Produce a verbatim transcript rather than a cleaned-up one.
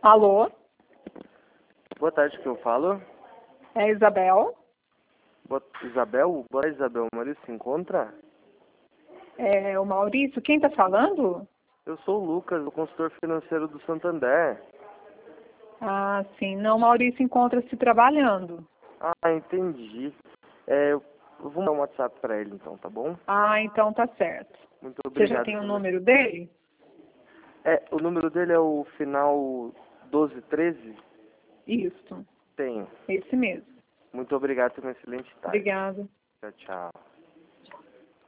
Alô? Boa tarde, que eu falo. É Isabel? Boa... Isabel? Boa tarde, Isabel. O Maurício se encontra? É o Maurício? Quem tá falando? Eu sou o Lucas, o consultor financeiro do Santander. Ah, sim. Não, o Maurício encontra-se trabalhando. Ah, entendi. É, eu vou mandar um WhatsApp pra ele então, tá bom? Ah, então tá certo. Muito Você já obrigado. tem o pelo- número dele? É, o número dele é o final doze treze? Isso. Tenho. Esse mesmo. Muito obrigado, tenha uma excelente tarde. Obrigada. Tchau, tchau.